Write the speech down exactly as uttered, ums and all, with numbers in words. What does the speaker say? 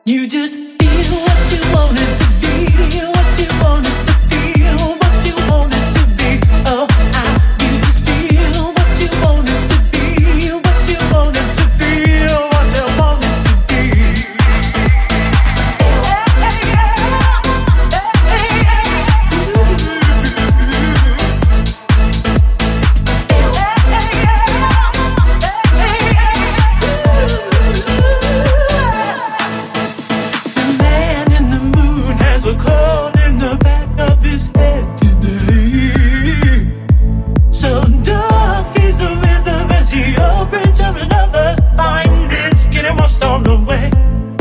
You just be what you wanted to be, what you wanted